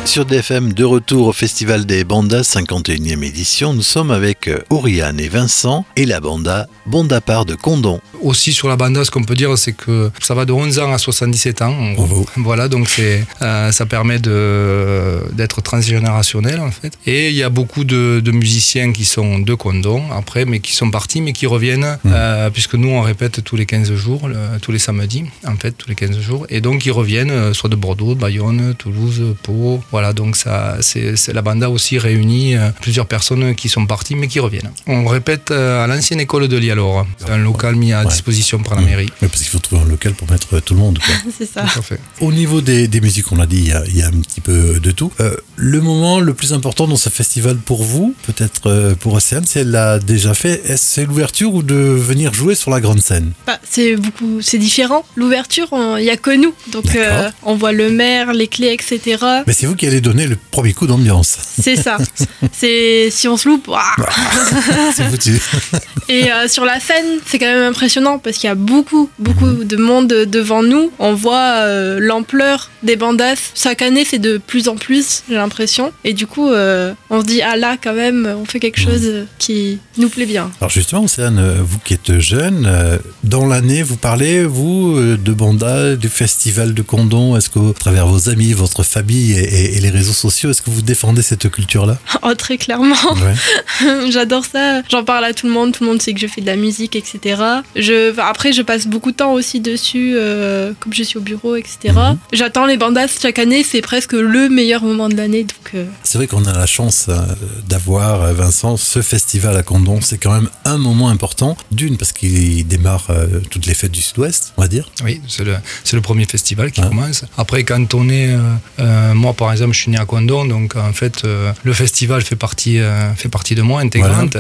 Sur DFM, de retour au Festival des Bandas, 51e édition, nous sommes avec Oriane et Vincent et la banda Bondapart de Condom. Aussi sur la banda, ce qu'on peut dire, c'est que ça va de 11 ans à 77 ans. En gros. Voilà, donc ça permet d'être transgénérationnel en fait. Et il y a beaucoup de musiciens qui sont de Condom après, mais qui sont partis, mais qui reviennent, puisque nous on répète tous les 15 jours, tous les samedis, en fait, tous les 15 jours. Et donc ils reviennent, soit de Bordeaux, de Bayonne, Toulouse, Pau. Voilà, donc c'est la banda aussi réunit plusieurs personnes qui sont parties, mais qui reviennent. On répète à l'ancienne école de Lialore. C'est un local mis à disposition par la mairie. Oui, parce qu'il faut trouver un local pour mettre tout le monde, quoi. C'est ça. Tout à fait. Au niveau des musiques, on l'a dit, il y a un petit peu de tout. Le moment le plus important dans ce festival pour vous, peut-être pour Océane, si elle l'a déjà fait, c'est l'ouverture ou de venir jouer sur la grande scène? C'est différent. L'ouverture, il n'y a que nous. Donc on voit le maire, les clés, etc. Mais c'est vous qui allez donner le premier coup d'ambiance. C'est ça. Si on se loupe, c'est foutu. Et sur la scène, c'est quand même impressionnant parce qu'il y a beaucoup de monde devant nous. On voit l'ampleur des bandas. Chaque année, c'est de plus en plus, j'ai l'impression. Et du coup, on se dit, ah là, quand même, on fait quelque chose qui nous plaît bien. Alors justement, Océane, vous qui êtes jeune, dans l'année, vous parlez, vous, de bandas, du festival de Condom. Est-ce qu'à travers vos amis, votre famille et les réseaux sociaux, est-ce que vous défendez cette culture-là? Oh, très clairement. Ouais. J'adore ça. J'en parle à tout le monde sait que je fais de la musique, etc. Après, je passe beaucoup de temps aussi dessus, comme je suis au bureau, etc. J'attends les bandas chaque année, c'est presque le meilleur moment de l'année. Donc, C'est vrai qu'on a la chance d'avoir, Vincent, ce festival à Condom. C'est quand même un moment important. D'une, parce qu'il démarre toutes les fêtes du Sud-Ouest, on va dire. Oui, c'est le premier festival qui commence. Après, quand on est... moi, par exemple, je suis né à Condom, donc en fait, le festival fait partie de moi, intégrante,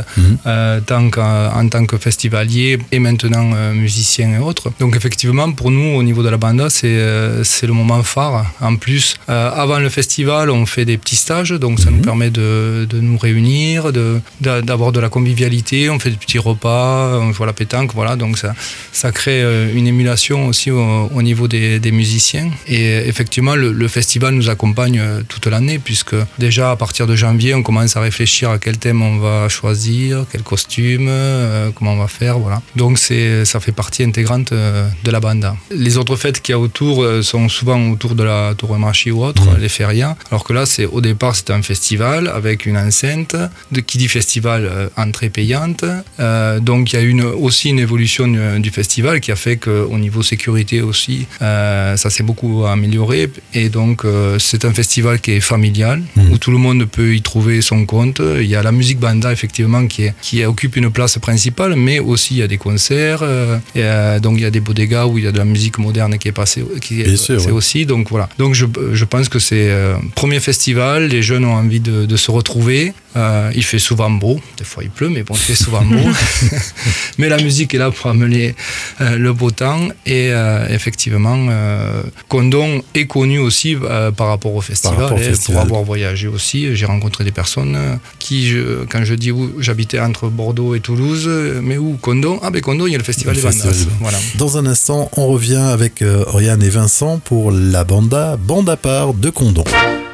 en tant que festivalier et maintenant musicien et autres. Donc effectivement, pour nous, au niveau de la banda, c'est le moment phare. En plus, avant le festival, on fait des petits stages, donc ça nous permet de nous réunir, d'avoir de la convivialité, on fait des petits repas, on joue à la pétanque, voilà, donc ça crée une émulation aussi au niveau des musiciens. Et effectivement, le festival nous accompagne toute l'année, puisque déjà à partir de janvier, on commence à réfléchir à quel thème on va choisir, quel costume, comment on va faire, voilà. Donc ça fait partie intégrante de la banda. Les autres fêtes qu'il y a autour sont souvent autour de la Tauromachie ou autre, les férias, alors que là, au départ, c'était un festival avec une enceinte, qui dit festival, entrée payante. Donc il y a aussi une évolution du festival qui a fait qu'au niveau sécurité aussi, ça s'est beaucoup amélioré. Et donc c'est un festival qui est familial, où tout le monde peut y trouver son compte. Il y a la musique banda, effectivement, qui occupe une place principale, mais aussi il y a des concerts, donc il y a des bodegas où il y a de la musique moderne qui est passée, aussi. Donc voilà. Donc je pense que c'est premier festival, les jeunes ont envie de se retrouver. Il fait souvent beau, des fois il pleut, mais bon, il fait souvent beau. Mais la musique est là pour amener le beau temps. Et effectivement, Condom est connu aussi par rapport au festival. Pour avoir voyagé aussi, j'ai rencontré des personnes quand je dis où j'habitais entre Bordeaux et Toulouse, mais où Condom? Ah ben Condom, il y a le festival des bandas. Voilà. Dans un instant, on revient avec Oriane et Vincent pour la banda Bondapart de Condom.